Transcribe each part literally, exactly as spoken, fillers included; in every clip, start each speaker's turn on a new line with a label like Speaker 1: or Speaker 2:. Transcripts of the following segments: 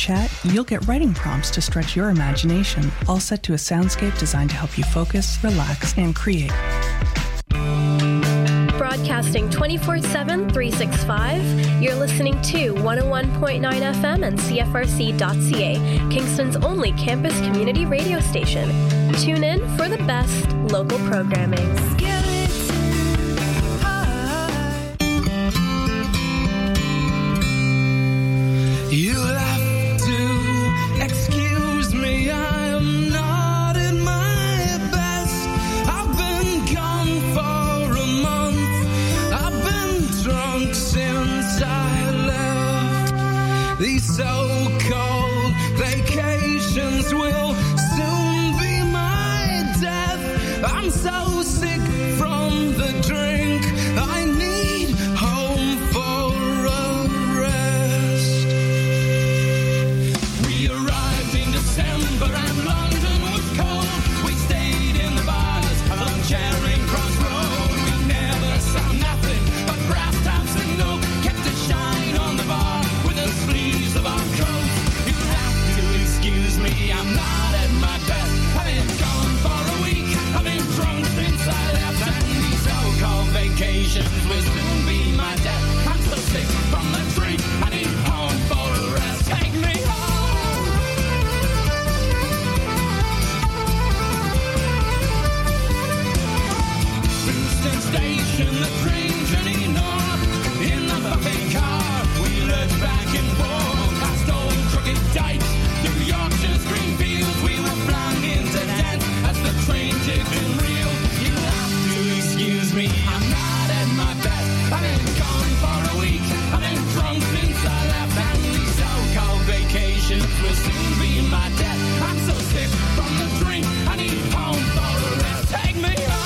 Speaker 1: chat, you'll get writing prompts to stretch your imagination, all set to a soundscape designed to help you focus, relax, and create.
Speaker 2: Broadcasting twenty-four seven, three sixty-five, you're listening to one oh one point nine F M and C F R C dot C A, Kingston's only campus community radio station. Tune in for the best local programming.
Speaker 3: You'll have to excuse me, I am not at my best. I've been gone for a month, I've been drunk since I left. These so-called vacations will soon be my death. I'm so sick from the drink, I need home for a rest. We arrived in December and London was cold. We stayed in the bars along Charing Cross Road. We never saw nothing but brass taps and no kept a shine on the bar with the sleeves of our coats. You have to excuse me, I'm not at my best. I've been gone for a week, I've been drunk since I left, and these so-called vacations will soon be my death. I'm so sick from the drink, I need home for a rest. Take me home. Houston Station, the train journey north. In the buffet car, we lurched back and forth past old crooked dikes, New Yorkshire's green fields. We were flung into dance as the train jigged and reeled. You have to excuse me, I'm not at my best. I've been gone for a week, I've been drunk since I left, and these so-called vacations will soon be my death. I'm so sick from the drink, I need home for a rest. Take me home.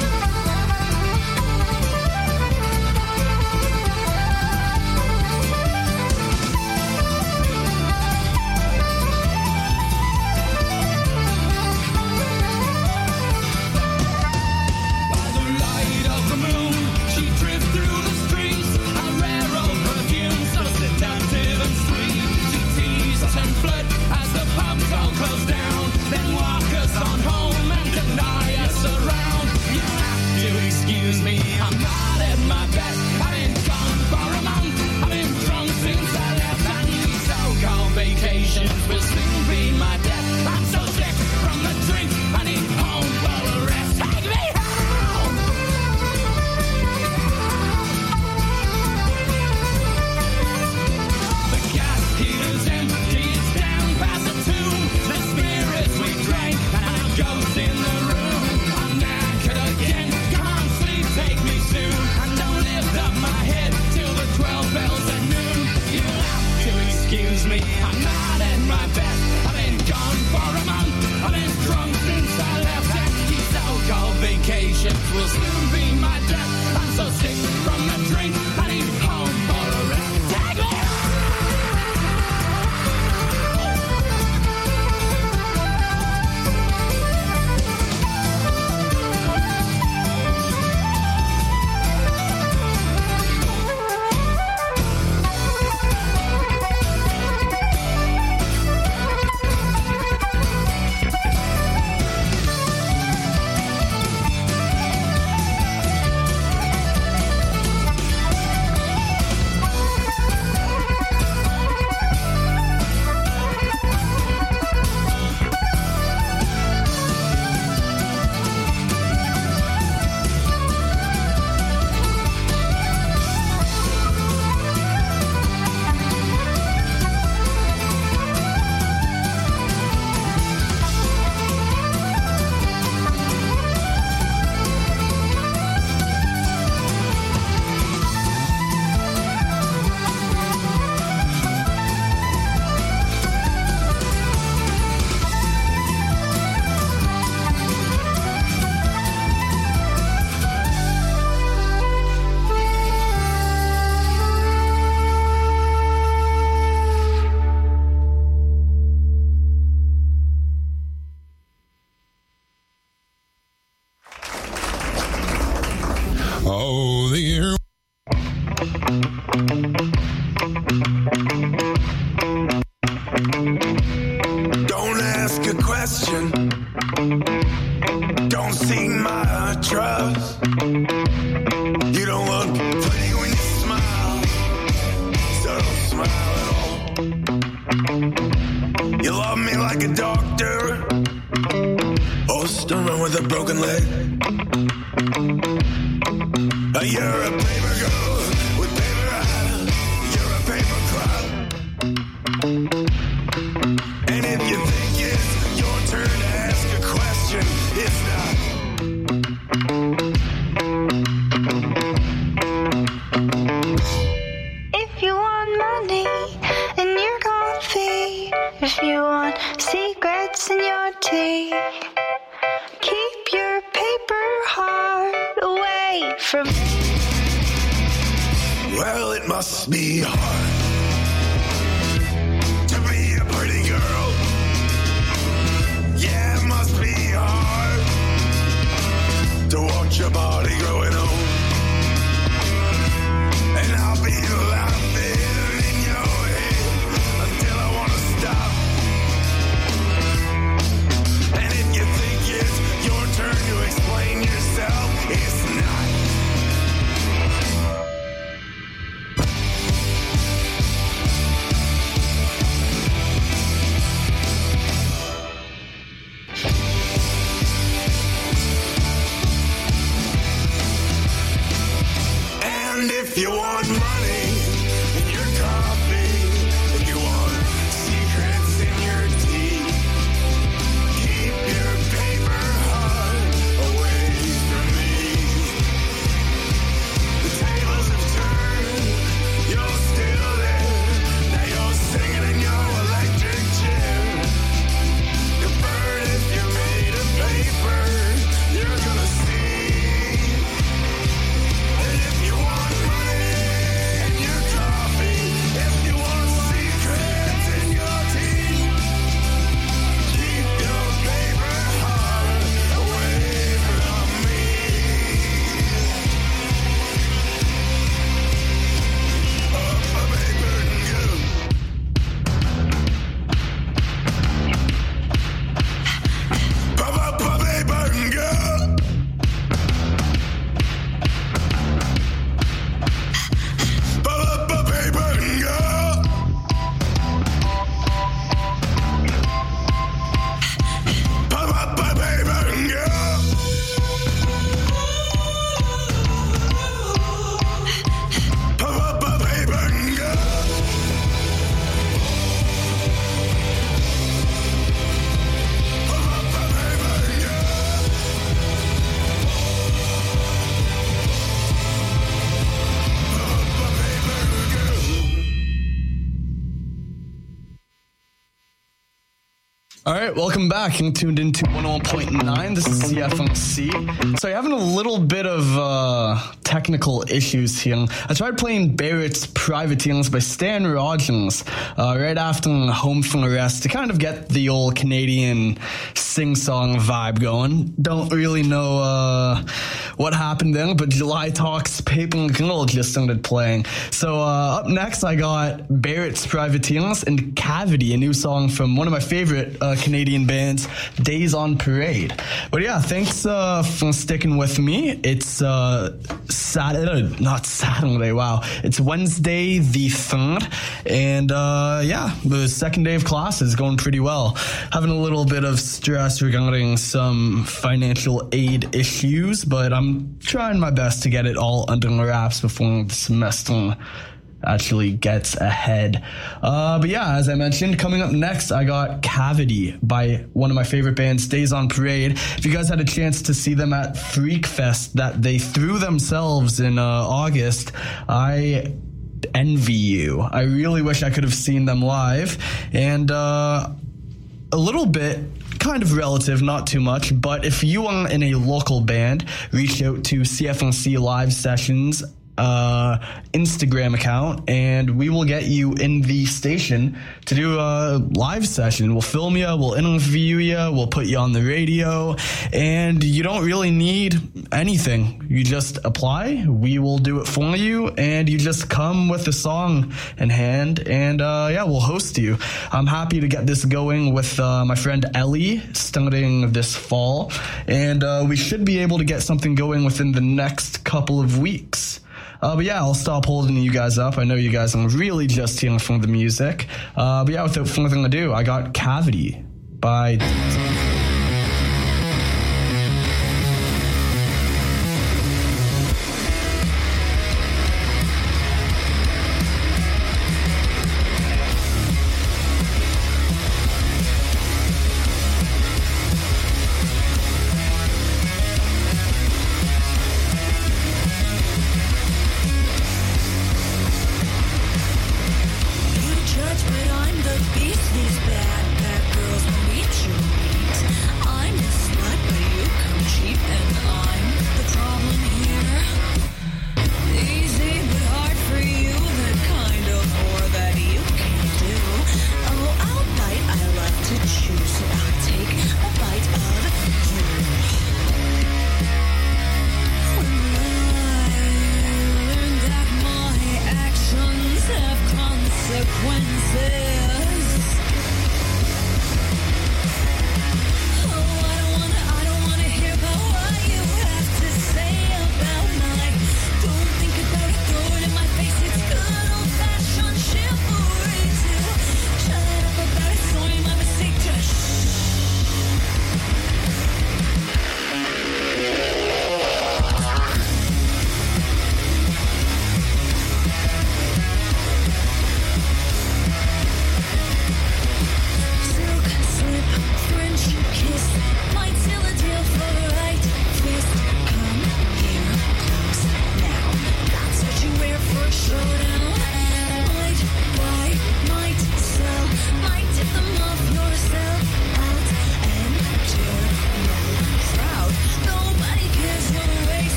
Speaker 3: By the light of the moon, she drifts through the streets, a rare old perfume, so seductive and sweet. She teased and flirt as the pubs all close down, then walk us on home and deny us around. You have to excuse me, I'm not at my best. I've been gone for a month, I've been drunk since I left, and these so-called vacations will soon be my death. I'm so sick from the drink, I need home for a rest. Take me home. The gas heater's empty, it's down past the tomb. The spirits we drank and our ghosts in the room. I'm knackered again, come on sleep, take me soon. And don't lift up my head till the twelve bells at noon. You'll have to excuse me, I'm not at my best. I've been gone for a month, I've been drunk since I left, and these so-called vacations will soon be my death. I'm so sick from the drink, I need home for a rest. Take me home.
Speaker 4: question. Don't seek my trust. You don't look pretty when you smile, so don't smile at all. You love me like a doctor, or a stoner with a broken leg. You're a paper girl with paper eyes. You're a paper cloud. And if you think it's your turn to ask a question, it's not.
Speaker 5: If you want money in your coffee, if you want secrets in your tea, keep your paper heart away from me.
Speaker 4: Well, it must be hard to be a pretty girl. Yeah, it must be hard to watch your body growing old. And I'll be laughing in your head until I want to stop. And if you think it's your turn to explain yourself, it's not. And if you want money in your coffee, if you want secrets in your tea, keep your paper heart away from me. The tables have turned, you're still there. Now you're singing in your electric chair. You burn if you're made of paper, you're gonna see. And if you want money in your coffee, if you want secrets in your tea, keep your paper heart away from me. Up a paper and go. Pop up a paper and go. Pop up a paper and go. Pop up a paper and go. Pop up a paper and go. Pop up a paper and go.
Speaker 6: All right, welcome back. You're tuned into one oh one point nine. This is C F M C. So, having a little bit of uh, technical issues here. I tried playing Barrett's Privateers by Stan Rogers uh, right after Home from Arrest to kind of get the old Canadian sing-song vibe going. Don't really know uh, what happened there, but July Talk's Paper Girl just started playing. So, uh, up next, I got Barrett's Privateers and Cavity, a new song from one of my favorite uh, Canadian bands, Days on Parade. But yeah, thanks uh, for sticking with me. It's uh, Saturday, not Saturday, wow. It's Wednesday the third, and uh, yeah, the second day of class is going pretty well. Having a little bit of stress regarding some financial aid issues, but I'm trying my best to get it all under wraps before the semester actually gets ahead. Uh, but yeah, as I mentioned, coming up next, I got Cavity by one of my favorite bands, Days on Parade. If you guys had a chance to see them at Freak Fest that they threw themselves in uh, August, I envy you. I really wish I could have seen them live. And uh, a little bit kind of relative, not too much, but if you are in a local band, reach out to C F M C live sessions uh, Instagram account, and we will get you in the station to do a live session. We'll film you, we'll interview you, we'll put you on the radio, and you don't really need anything. You just apply, we will do it for you, and you just come with a song in hand, and uh, yeah, we'll host you. I'm happy to get this going with uh, my friend Ellie starting this fall, and uh, we should be able to get something going within the next couple of weeks. Uh, but yeah, I'll stop holding you guys up. I know you guys are really just hearing from the music. Uh, but yeah, without further ado, I got Cavity by...
Speaker 7: You judge, but I'm the beast. These bad, bad girls will meet you.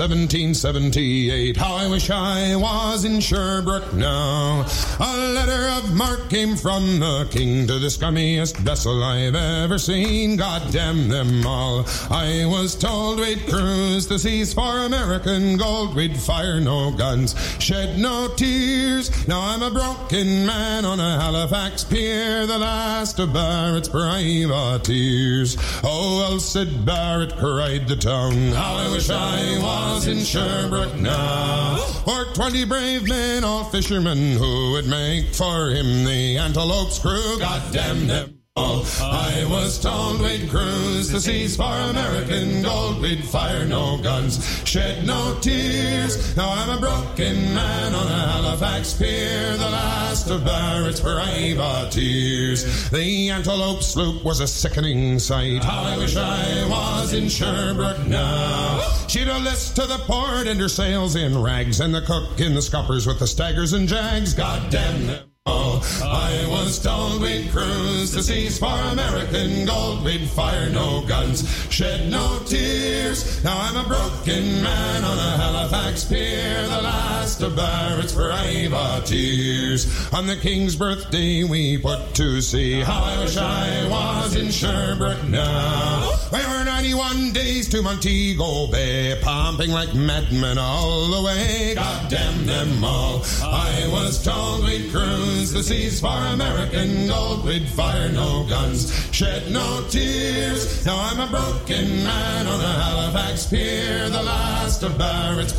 Speaker 7: seventeen seventy-eight. How I wish I was in Sherbrooke now. A letter of marque came from the king to the scummiest vessel I've ever seen. God damn them all. I was told we'd cruise the seas for American gold. We'd fire no guns, shed no tears. Now I'm a broken man on a Halifax pier, the last of Barrett's privateers. Oh, well, said Barrett, cried the town, how I wish I was in Sherbrooke now. For twenty brave men, all fishermen, who would make for him the Antelope's crew. God damn them all. I was told we'd cruise the seas for American gold. We'd fire no guns, shed no tears. Now I'm a broken man on a Halifax pier, the last of Barrett's privateers. The Antelope sloop was a sickening sight. How I wish I was in Sherbrooke now. She'd a list to the port and her sails in rags, and the cook in the scuppers with the staggers and jags. God damn them. Oh, I was told we'd cruise the seas for American gold. We'd fire no guns, shed no tears. Now I'm a broken man on a Halifax pier, the last of Barrett's privateers. On the King's birthday we put to sea. How I wish I was in Sherbrooke now. We were ninety-one days to Montego Bay, pumping like madmen all the way. God damn them all. I was told we'd cruise the seas for American gold. We'd fire no guns, shed no tears. Now I'm a broken man on a Halifax pier, the last of Barrett's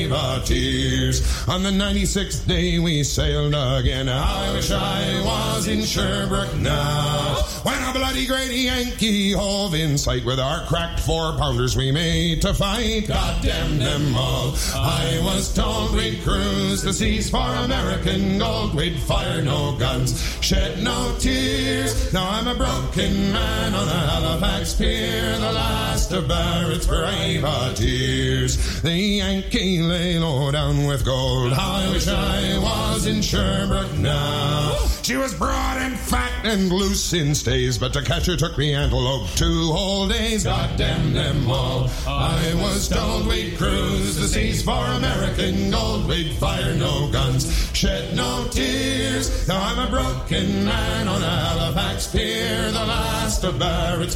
Speaker 7: privateers. On the ninety-sixth day we sailed again. How I wish I was in Sherbrooke now. When a bloody great Yankee hove in sight, with our cracked four-pounders we made to fight. God damn them all. I was told we'd cruise the seas for American gold. We'd fire no guns, shed no tears. Now I'm a broken man on a Halifax pier, the last of Barrett's privateers. The Yankee lay low down with gold. How I wish I was in Sherbrooke now. She was broad and fat and loose in stays, but to catch her took me Antelope two whole days. God damn them all. I was told we'd cruise the seas for American gold. We'd fire no guns, shed no tears. Now I'm a broken man on a Halifax pier, the last of Barrett's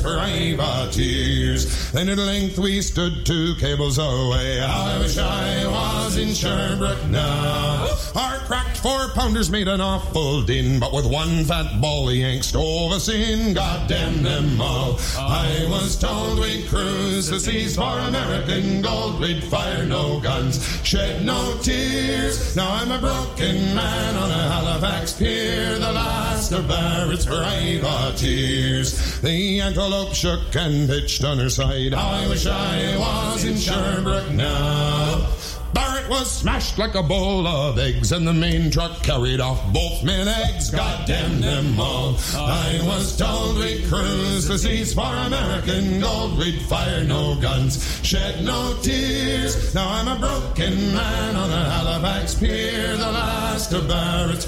Speaker 7: privateers. Then at length we stood two cables away. How I wish I was in Sherbrooke now. Our cracked four-pounders made an awful din, but with one fat ball the Yanks stove us in. God damn them all. I was told we'd cruise the seas for American gold. We'd fire no guns, shed no tears. Now I'm a broken man on a Halifax pier, the last of Barrett's privateers. The Antelope shook and pitched on her side. How I wish I was in Sherbrooke now. Barrett was smashed like a bowl of eggs, and the main truck carried off both men eggs. God damn them all. I was told we'd cruise the seas for American gold. We'd fire no guns, shed no tears. Now I'm a broken man on a Halifax pier, the last of Barrett's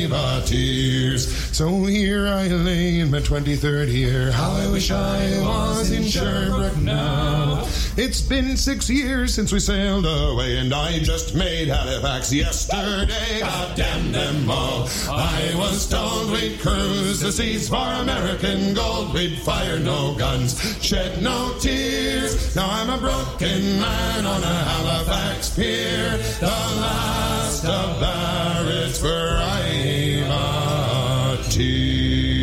Speaker 7: privateers. So here I lay in my twenty-third year. How I wish I was in Sherbrooke now. It's been six years since we sailed away, and I just made Halifax yesterday. God damn them all. I was told we'd cruise the seas for American gold. We'd fire no guns, shed no tears. Now I'm a broken man on a Halifax pier, the last of Barrett's privateers.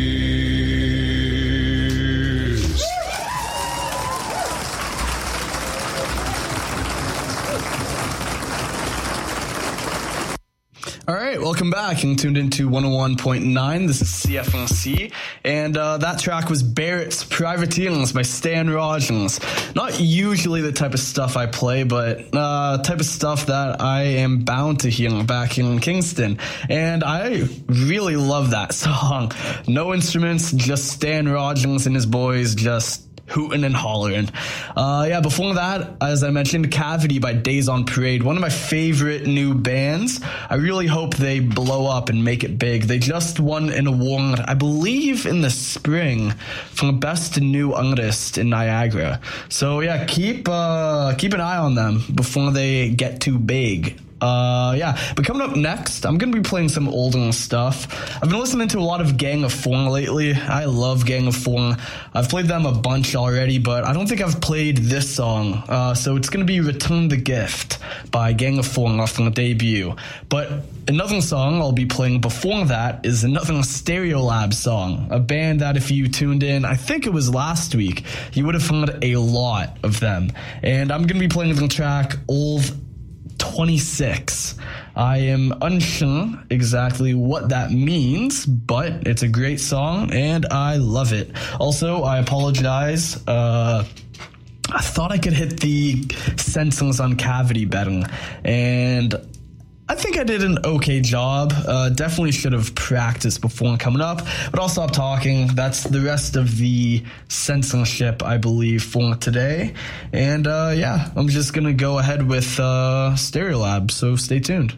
Speaker 6: All right, welcome back. You're tuned into one oh one point nine. This is C F M C, and uh, that track was Barrett's Privateers by Stan Rogers. Not usually the type of stuff I play, but uh, type of stuff that I am bound to hear back in Kingston. And I really love that song. No instruments, just Stan Rogers and his boys just hootin' and hollerin'. Uh, yeah, before that, as I mentioned, Cavity by Days on Parade, one of my favorite new bands. I really hope they blow up and make it big. They just won an award, I believe, in the spring from Best New Artist in Niagara. So yeah, keep uh, keep an eye on them before they get too big. Uh, yeah, but coming up next, I'm going to be playing some older stuff. I've been listening to a lot of Gang of Four lately. I love Gang of Four. I've played them a bunch already, but I don't think I've played this song. Uh, so it's going to be Return the Gift by Gang of Four off the debut. But another song I'll be playing before that is another Stereolab song, a band that if you tuned in, I think it was last week, you would have heard a lot of them. And I'm going to be playing the track Old twenty-six. I am unsure exactly what that means, but it's a great song and I love it. Also, I apologize. Uh, I thought I could hit the sentence on Cavity better, and I think I did an okay job. Uh, definitely should have practiced before coming up, but I'll stop talking. That's the rest of the censorship, I believe, for today. And uh, yeah, I'm just going to go ahead with uh, Stereolab, so stay tuned.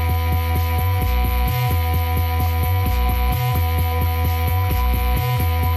Speaker 3: Thank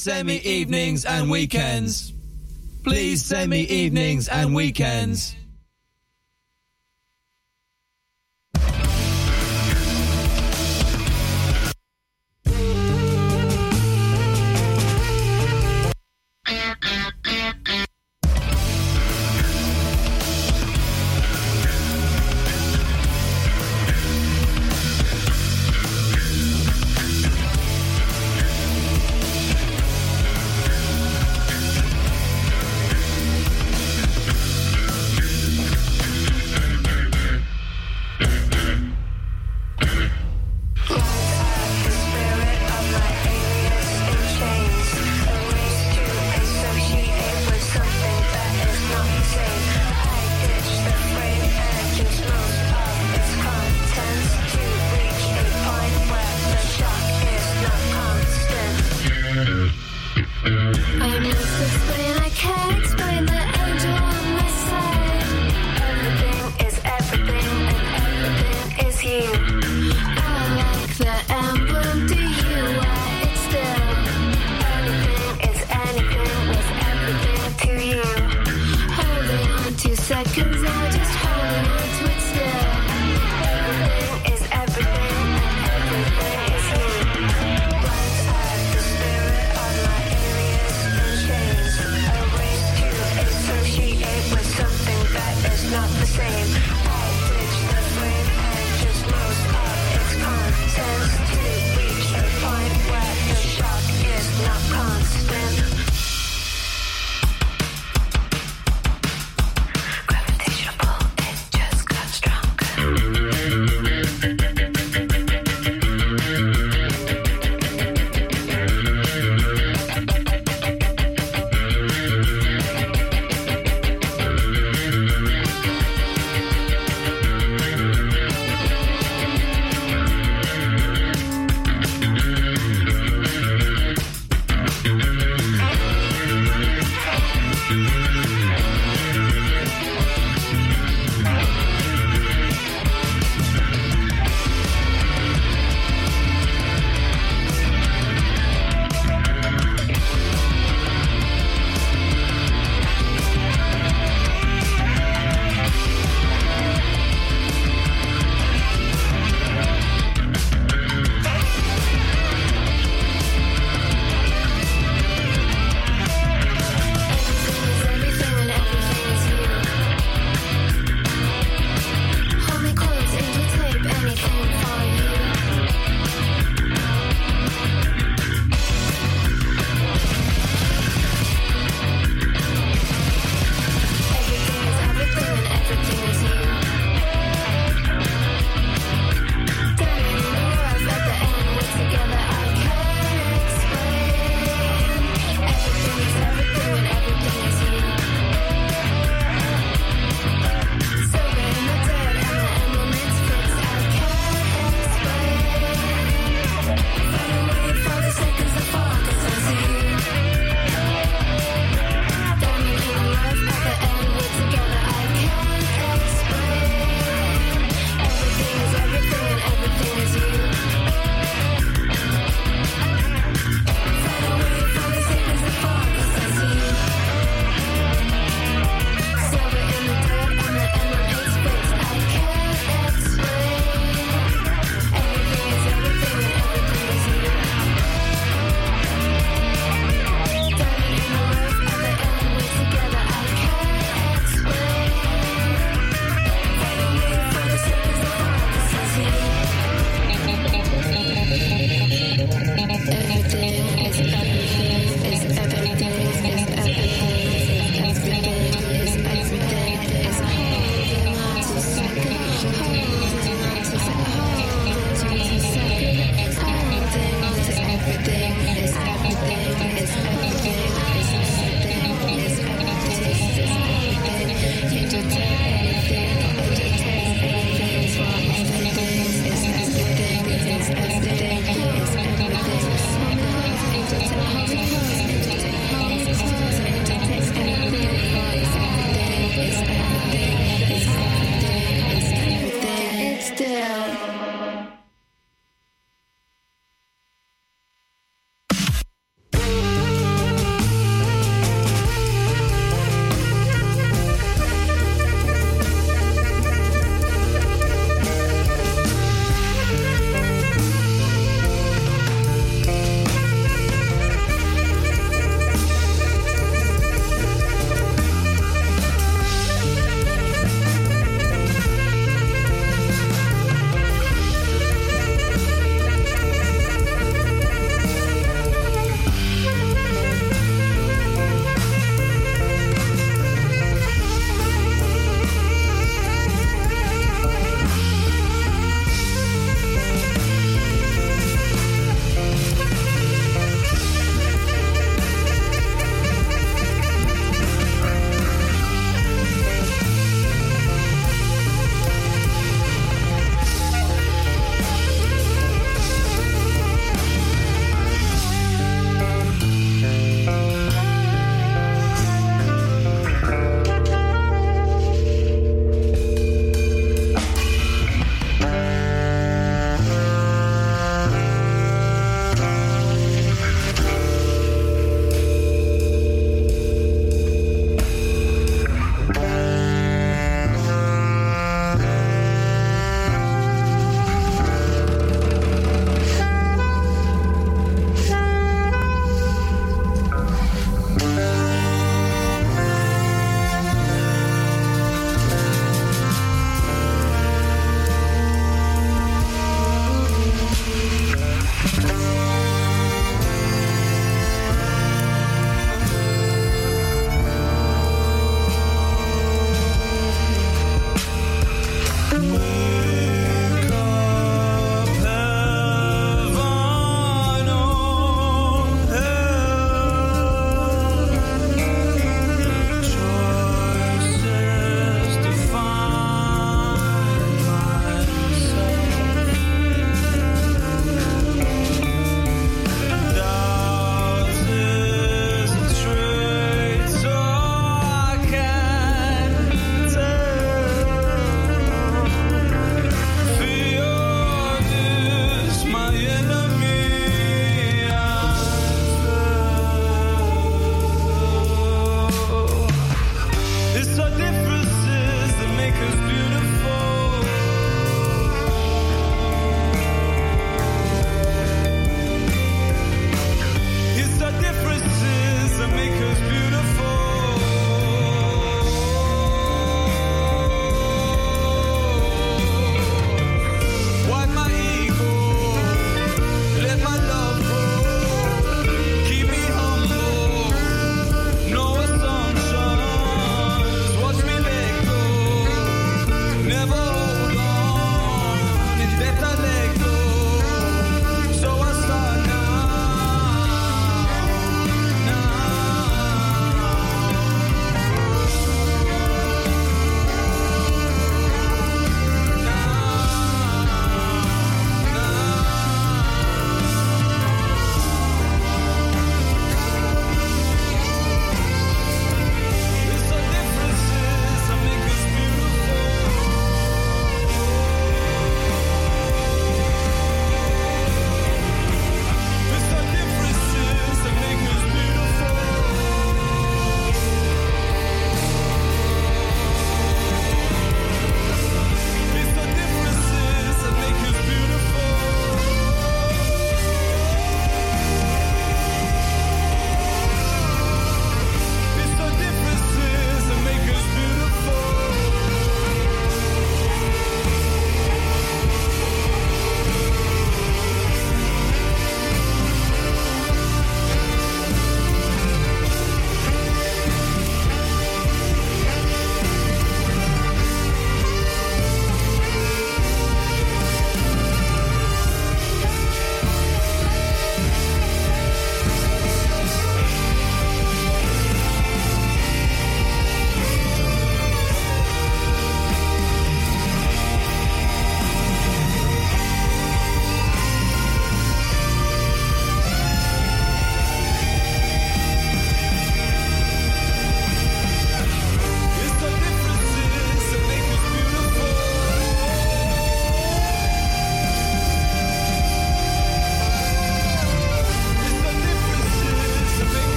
Speaker 8: send me evenings and weekends. Please send me evenings and weekends.
Speaker 5: Gravitational pull.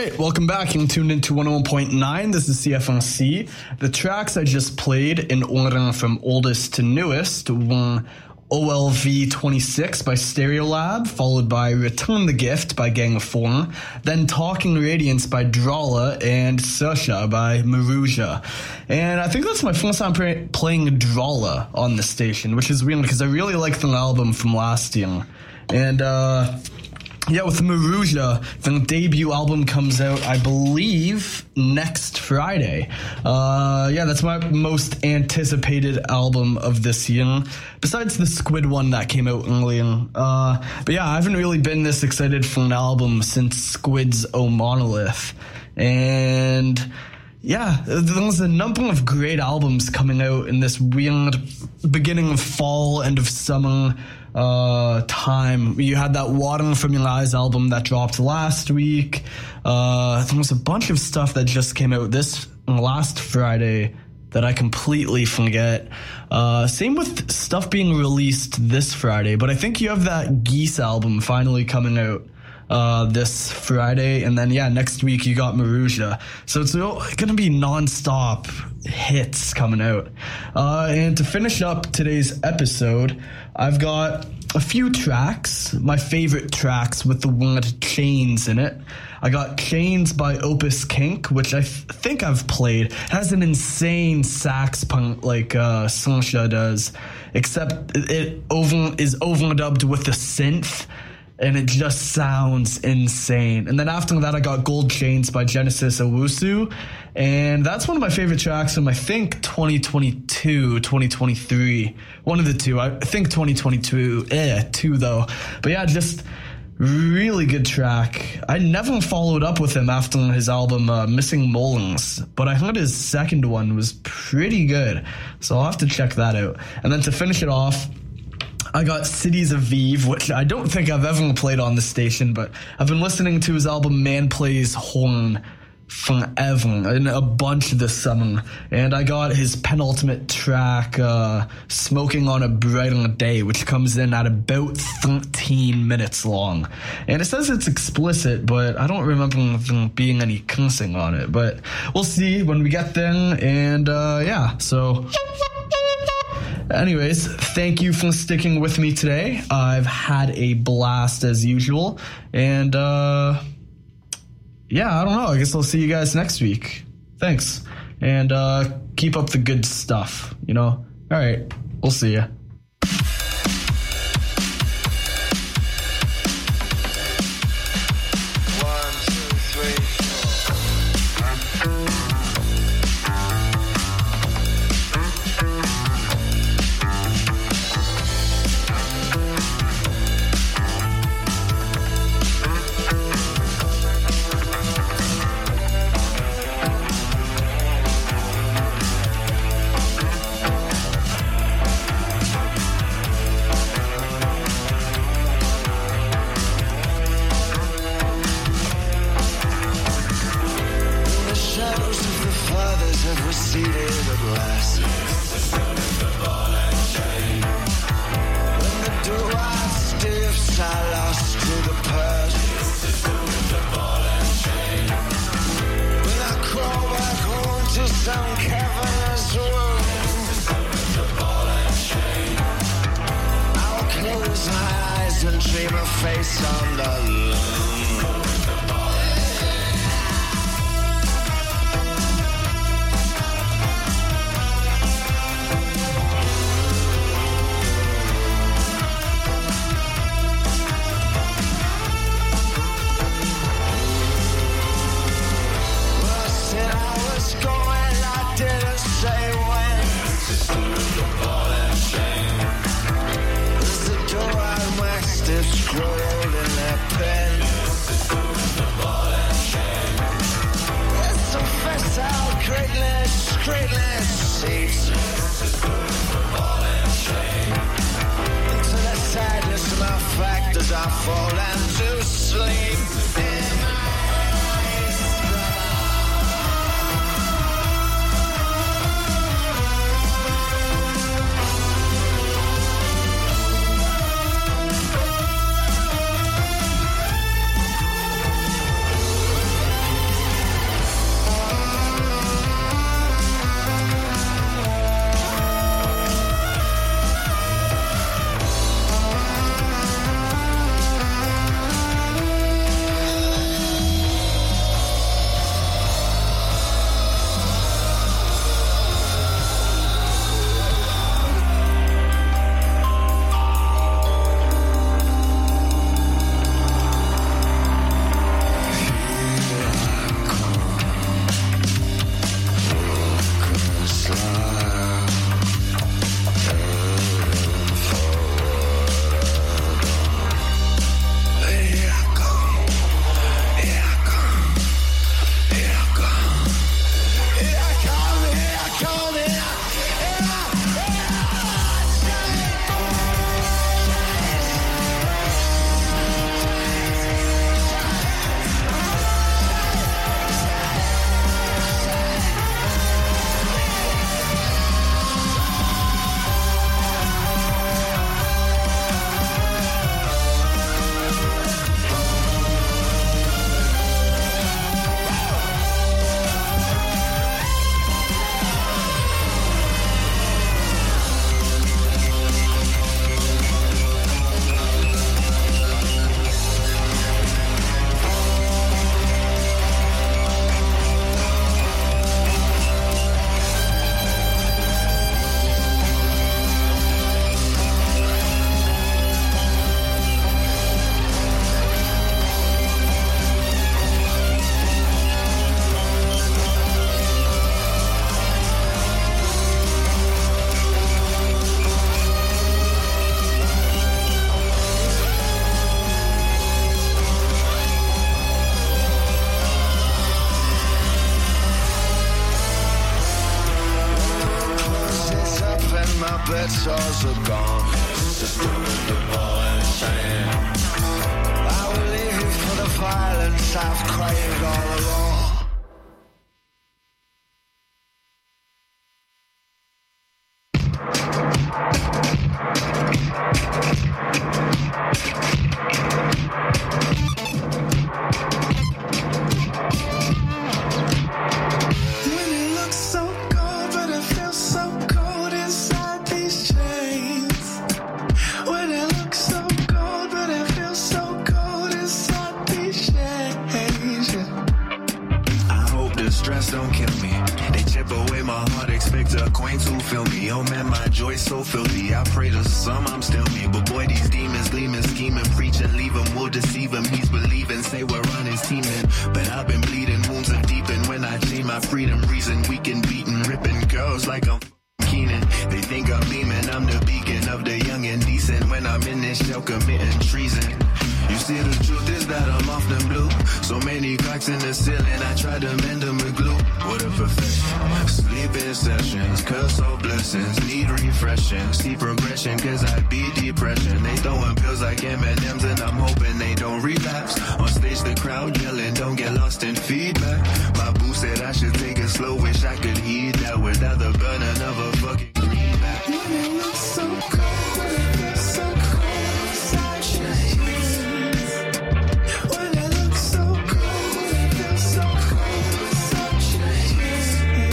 Speaker 6: right, welcome back. You're tuned into one oh one point nine. This is C F M C. The tracks I just played in order from oldest to newest were O L V twenty-six by Stereolab, followed by Return the Gift by Gang of Four, then Talking Radiance by Drala, and Susha by Maruja. And I think that's my first time pra- playing Drala on the station, which is weird because I really like the album from last year. And, uh... yeah, with Maruja, the debut album comes out, I believe, next Friday. Uh, yeah, that's my most anticipated album of this year, besides the Squid one that came out earlier. Uh, but yeah, I haven't really been this excited for an album since Squid's O Monolith. And yeah, there's a number of great albums coming out in this weird beginning of fall, end of summer uh time. You had that Water From Your Eyes album that dropped last week. Uh there was a bunch of stuff that just came out this last Friday that I completely forget. Uh same with stuff being released this Friday, but I think you have that Geese album finally coming out uh this Friday, and then yeah, next week you got Maruja. So it's gonna be non-stop hits coming out. Uh and to finish up today's episode, I've got a few tracks, my favorite tracks with the word chains in it. I got Chains by Opus Kink, which I th- think I've played. It has an insane sax punk like uh, Sansha does, except it over is overdubbed with the synth, and it just sounds insane. And then after that, I got Gold Chains by Genesis Owusu, and that's one of my favorite tracks from, I think, twenty twenty-two, twenty twenty-three. One of the two. I think twenty twenty-two, eh, two though. But yeah, just really good track. I never followed up with him after his album uh, Missing Molings, but I heard his second one was pretty good, so I'll have to check that out. And then to finish it off, I got Cities of Vive, which I don't think I've ever played on the station, but I've been listening to his album Man Plays Horn forever, and a bunch this summer. And I got his penultimate track, uh, Smoking on a Brighter Day, which comes in at about thirteen minutes long. And it says it's explicit, but I don't remember there being any cursing on it. But we'll see when we get there, and uh, yeah, so... anyways, thank you for sticking with me today. I've had a blast as usual. And, uh, yeah, I don't know. I guess I'll see you guys next week. Thanks. And, uh, keep up the good stuff, you know? All right. We'll see ya.
Speaker 4: Scrolled in that betters are gone. System is the ball and sand. I will leave you for the violence I've craved all along.
Speaker 9: So filthy, I pray to some I'm still me. But boy, these demons gleaming, scheming, preaching, leave him, we'll deceive him. He's believing, say we're on his teaming. But I've been bleeding, wounds are deepened. When I chain my freedom, reason weakened, beaten, ripping girls like I'm Keenan. They think I'm beaming, I'm the beacon of the young and decent. When I'm in this shell committing treason. You see, the truth is that I'm often blue. So many cracks in the ceiling, I try to mend them with glue. What a perfection. Sleeping sessions, curse all blessings, need refreshing. See progression, cause I beat depression. They throwing pills like M and M's and I'm hoping they don't relapse. On stage the crowd yelling, don't get lost in feedback. My boo said I should take it slow, wish I could heed that without the burning of a fucking greenback.
Speaker 4: It looks so cold, it feels so cold inside your hands. When it looks so cold, it feels so cold inside your hands.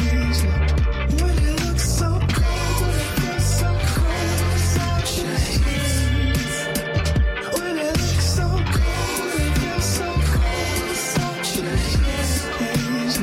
Speaker 4: When it looks so cold, it feels so cold inside your hands. When it looks so cold, it feels so cold inside your hands.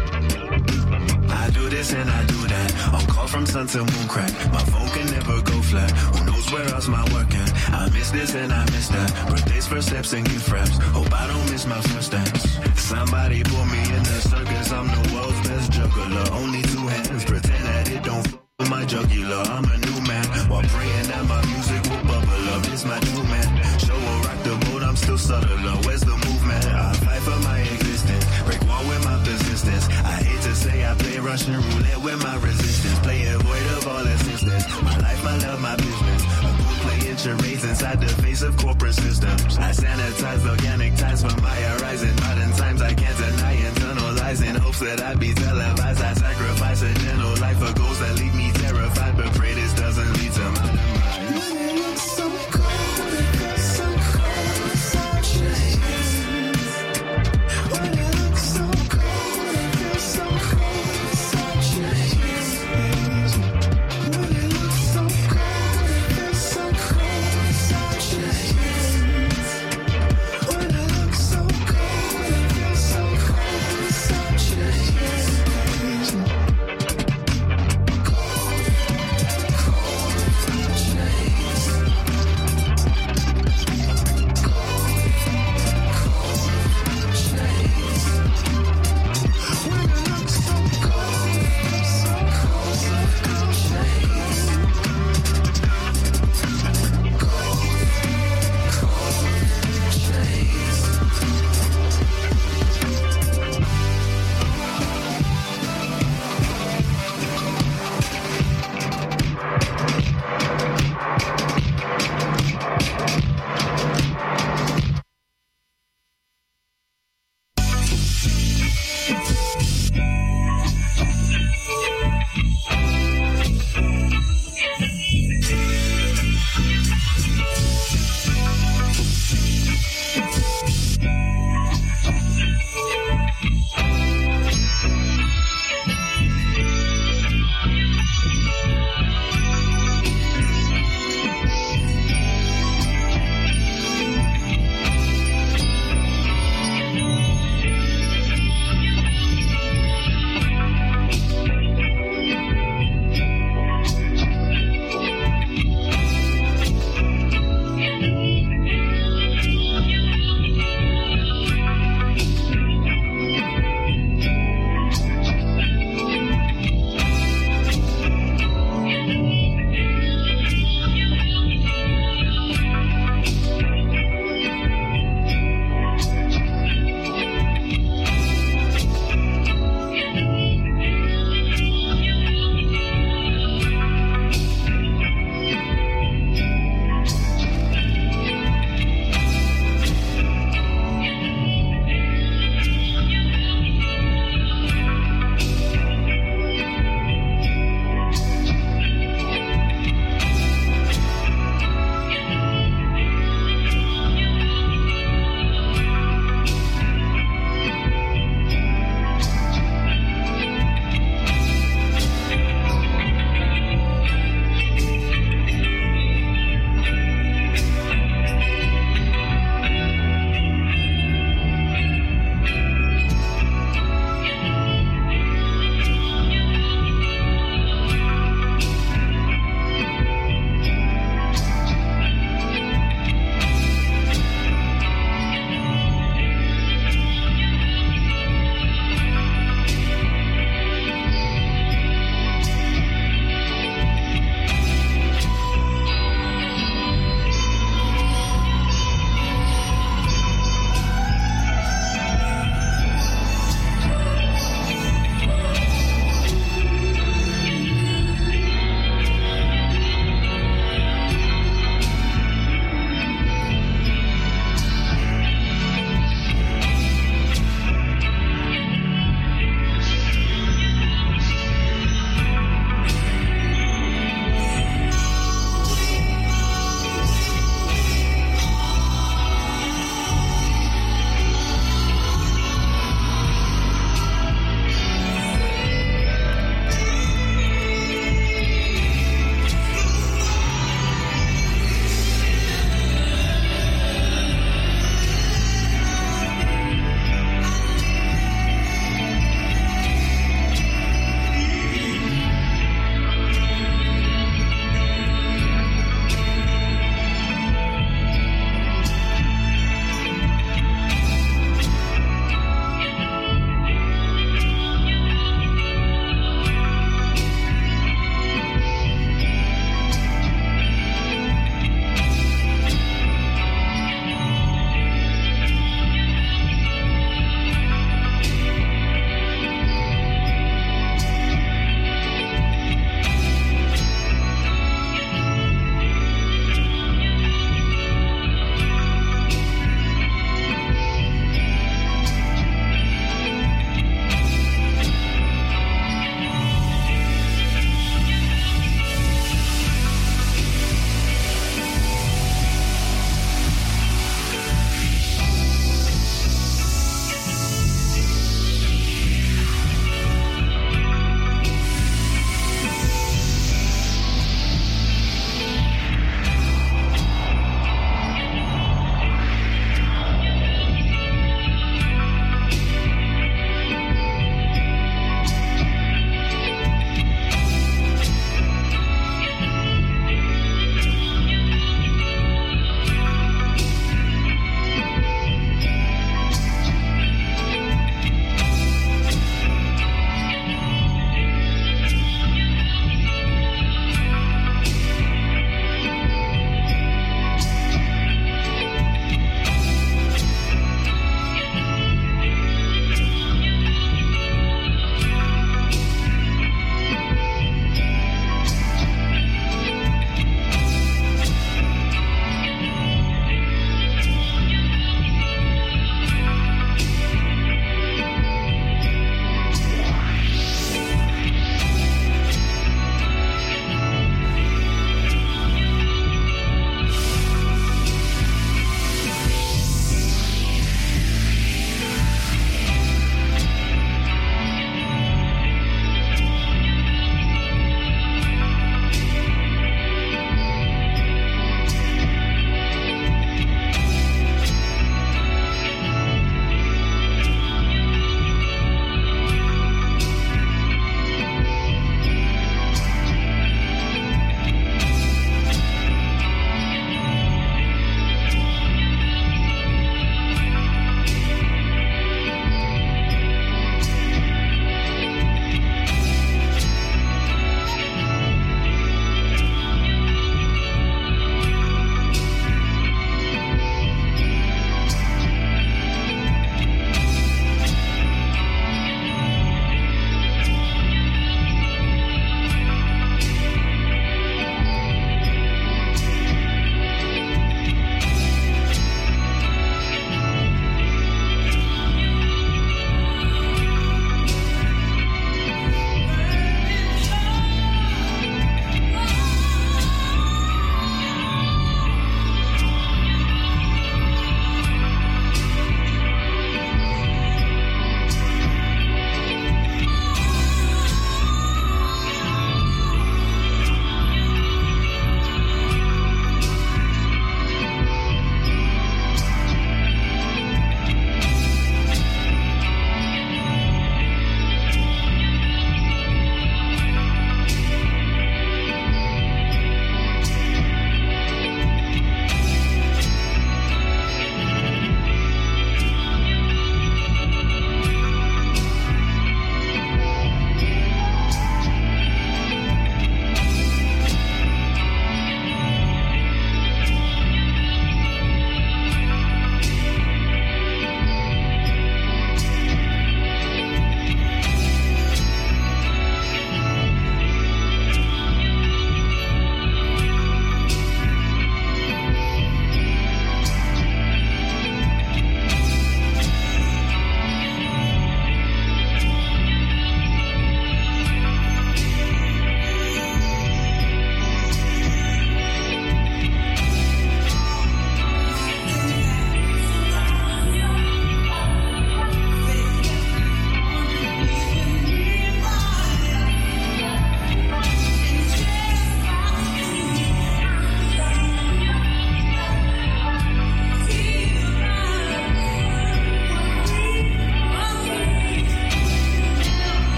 Speaker 9: I do this and I do that. On call from sun to moon crack. My phone can never go flat. Who knows where else my work at? I miss this and I miss that. Birthdays, first steps, and gift wraps. Hope I don't miss my first dance. Somebody put me in the circus. I'm the world's best juggler. Only two hands. Pretend that it don't f with my jugular. I'm a new man. While praying that my music will bubble up. It's my true man. Show will rock the boat. I'm still subtler. Where's the movement? I fight for my existence. Break wall with my persistence. I hate to say I play Russian roulette with my resistance. Playing void of all assistance. My life, my love, my business. A cool playing charades inside the face of corporate systems. I sanitize organic ties for my horizon. Modern times I can't deny internalizing hopes that I be televised. I sacrifice a gentle life for goals that leave me terrified. But pray this doesn't lead to my demise.
Speaker 4: When it looks so cold, it feels so cold inside your hands. When it looks so cold, it feels so cold inside your hands. When it looks so cold, it feels so cold inside your hands. When it looks so cold, it feels so cold inside your hands.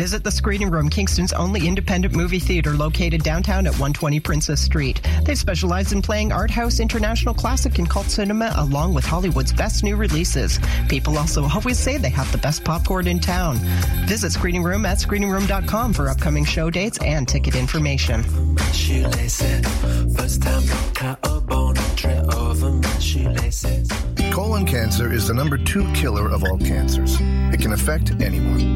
Speaker 10: Visit the Screening Room, Kingston's only independent movie theater located downtown at one twenty Princess Street. They specialize in playing art house, international classic, and cult cinema along with Hollywood's best new releases. People also always say they have the best popcorn in town. Visit Screening Room at screening room dot com for upcoming show dates and ticket information.
Speaker 11: Colon cancer is the number two killer of all cancers. It can affect anyone.